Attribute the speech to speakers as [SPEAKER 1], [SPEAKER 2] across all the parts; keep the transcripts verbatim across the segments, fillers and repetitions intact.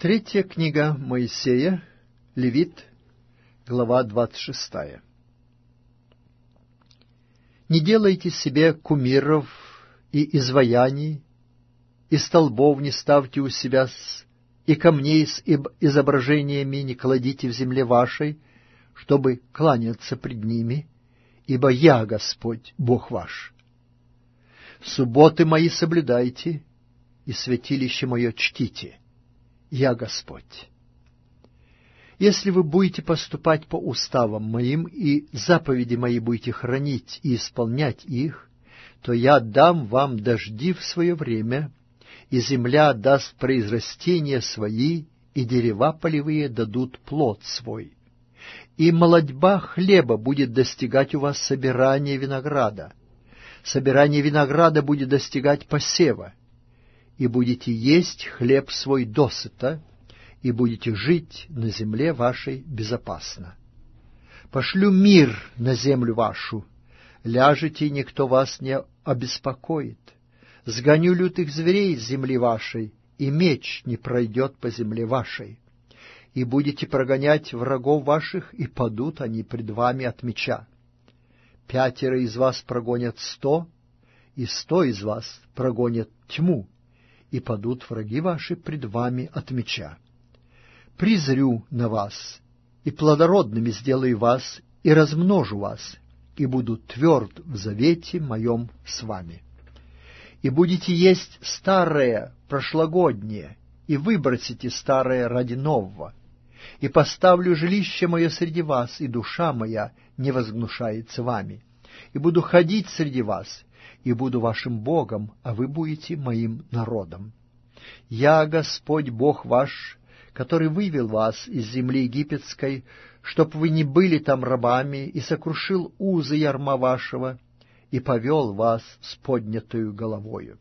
[SPEAKER 1] Третья книга Моисея, Левит, глава двадцать шестая. «Не делайте себе кумиров и изваяний, и столбов не ставьте у себя, и камней с изображениями не кладите в земле вашей, чтобы кланяться пред ними, ибо я Господь, Бог ваш. Субботы мои соблюдайте, и святилище мое чтите. Я Господь. Если вы будете поступать по уставам моим, и заповеди мои будете хранить и исполнять их, то я дам вам дожди в свое время, и земля даст произрастения свои, и дерева полевые дадут плод свой. И молодьба хлеба будет достигать у вас собирания винограда. Собирание винограда будет достигать посева. И будете есть хлеб свой досыта, и будете жить на земле вашей безопасно. Пошлю мир на землю вашу, ляжете, и никто вас не обеспокоит. Сгоню лютых зверей с земли вашей, и меч не пройдет по земле вашей. И будете прогонять врагов ваших, и падут они пред вами от меча. Пятеро из вас прогонят сто, и сто из вас прогонят тьму, и падут враги ваши пред вами от меча. Призрю на вас, и плодородными сделаю вас, и размножу вас, и буду тверд в завете моем с вами. И будете есть старое, прошлогоднее, и выбросите старое ради нового. И поставлю жилище мое среди вас, и душа моя не возгнушается вами. И буду ходить среди вас, и буду вашим Богом, а вы будете моим народом. Я Господь Бог ваш, который вывел вас из земли египетской, чтоб вы не были там рабами, и сокрушил узы ярма вашего, и повел вас с поднятою головою.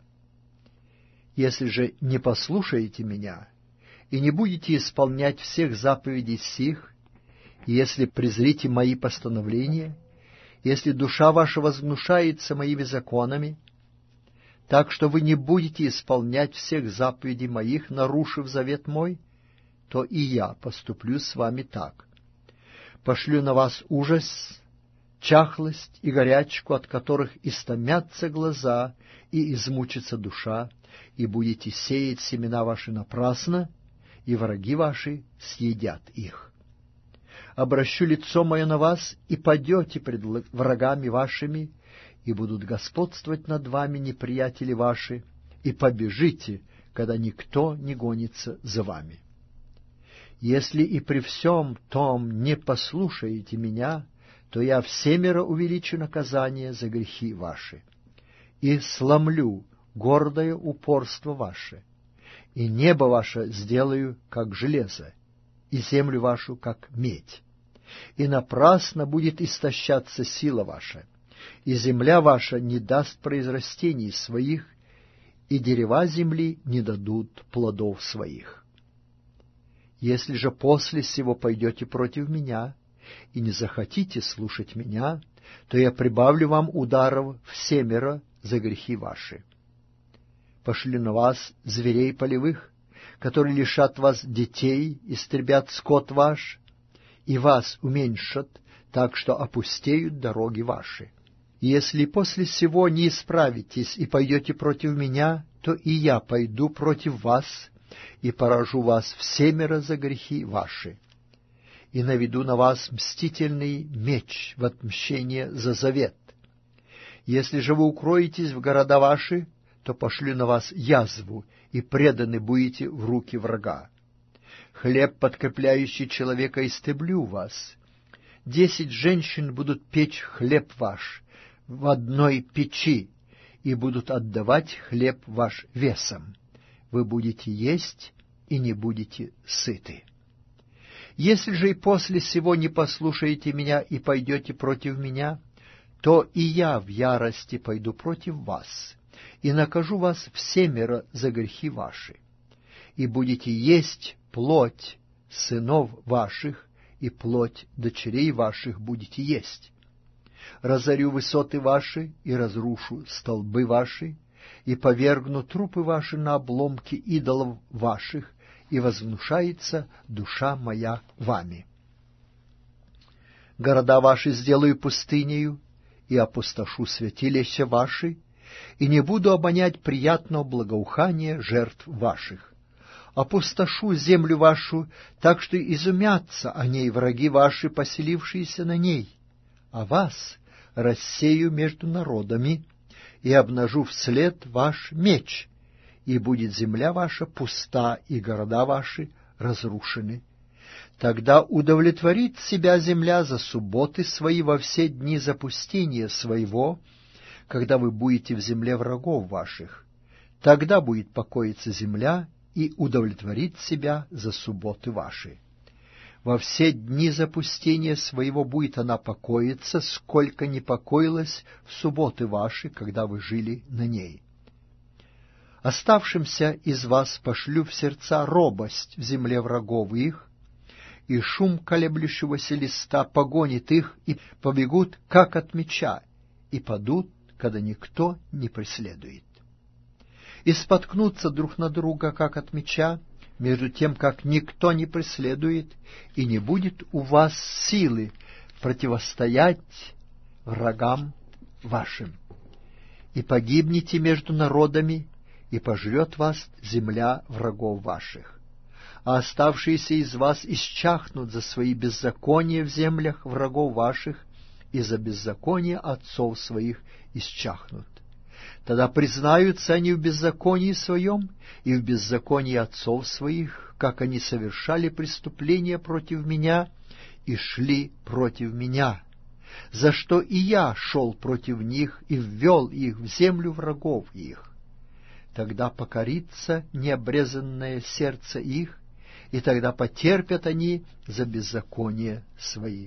[SPEAKER 1] Если же не послушаете меня, и не будете исполнять всех заповедей сих, и если презрите мои постановления, если душа ваша возгнушается моими законами, так что вы не будете исполнять всех заповедей моих, нарушив завет мой, то и я поступлю с вами так. Пошлю на вас ужас, чахлость и горячку, от которых истомятся глаза и измучится душа, и будете сеять семена ваши напрасно, и враги ваши съедят их. Обращу лицо мое на вас, и падете пред врагами вашими, и будут господствовать над вами неприятели ваши, и побежите, когда никто не гонится за вами. Если и при всем том не послушаете меня, то я всемеро увеличу наказание за грехи ваши, и сломлю гордое упорство ваше, и небо ваше сделаю, как железо, и землю вашу, как медь. И напрасно будет истощаться сила ваша, и земля ваша не даст произрастений своих, и дерева земли не дадут плодов своих. Если же после сего пойдете против меня, и не захотите слушать меня, то я прибавлю вам ударов всемеро за грехи ваши. Пошлю на вас зверей полевых, которые лишат вас детей, истребят скот ваш, и вас уменьшат, так что опустеют дороги ваши. Если после сего не исправитесь и пойдете против меня, то и я пойду против вас, и поражу вас всемеро за грехи ваши, и наведу на вас мстительный меч в отмщение за завет. Если же вы укроетесь в города ваши, то пошлю на вас язву, и преданы будете в руки врага. Хлеб, подкрепляющий человека, истреблю вас. Десять женщин будут печь хлеб ваш в одной печи, и будут отдавать хлеб ваш весом. Вы будете есть и не будете сыты. Если же и после сего не послушаете меня и пойдете против меня, то и я в ярости пойду против вас, и накажу вас всемеро за грехи ваши, и будете есть плоть сынов ваших, и плоть дочерей ваших будете есть. Разорю высоты ваши, и разрушу столбы ваши, и повергну трупы ваши на обломки идолов ваших, и возгнушается душа моя вами. Города ваши сделаю пустынею, и опустошу святилища ваши, и не буду обонять приятного благоухания жертв ваших. Опустошу землю вашу, так что изумятся о ней враги ваши, поселившиеся на ней, а вас рассею между народами и обнажу вслед ваш меч, и будет земля ваша пуста, и города ваши разрушены. Тогда удовлетворит себя земля за субботы свои во все дни запустения своего, когда вы будете в земле врагов ваших. Тогда будет покоиться земля и удовлетворит себя за субботы ваши. Во все дни запустения своего будет она покоиться, сколько не покоилась в субботы ваши, когда вы жили на ней. Оставшимся из вас пошлю в сердца робость в земле врагов их, и шум колеблющегося листа погонит их, и побегут, как от меча, и падут, когда никто не преследует. И споткнутся друг на друга, как от меча, между тем, как никто не преследует, и не будет у вас силы противостоять врагам вашим. И погибнете между народами, и пожрет вас земля врагов ваших. А оставшиеся из вас исчахнут за свои беззакония в землях врагов ваших, и за беззаконие отцов своих исчахнут. Тогда признаются они в беззаконии своем и в беззаконии отцов своих, как они совершали преступления против меня и шли против меня, за что и я шел против них и ввел их в землю врагов их. Тогда покорится необрезанное сердце их, и тогда потерпят они за беззаконие свои.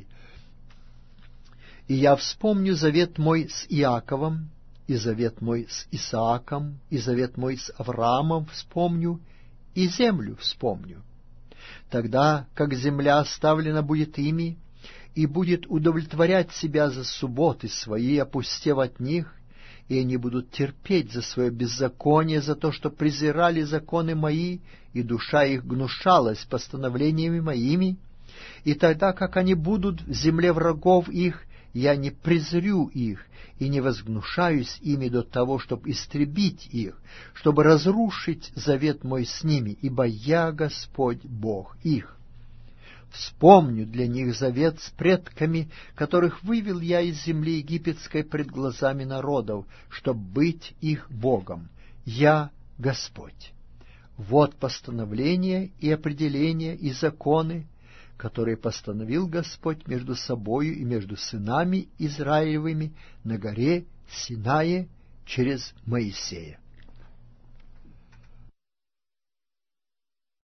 [SPEAKER 1] И я вспомню завет мой с Иаковом, и завет мой с Исааком, и завет мой с Авраамом вспомню, и землю вспомню. Тогда, как земля оставлена будет ими, и будет удовлетворять себя за субботы свои, опустев от них, и они будут терпеть за свое беззаконие, за то, что презирали законы мои, и душа их гнушалась постановлениями моими, и тогда, как они будут в земле врагов их, я не презрю их и не возгнушаюсь ими до того, чтобы истребить их, чтобы разрушить завет мой с ними, ибо я Господь Бог их. Вспомню для них завет с предками, которых вывел я из земли египетской пред глазами народов, чтоб быть их Богом. Я Господь. Вот постановления и определения и законы, которые постановил Господь между собою и между сынами Израилевыми на горе Синае через Моисея.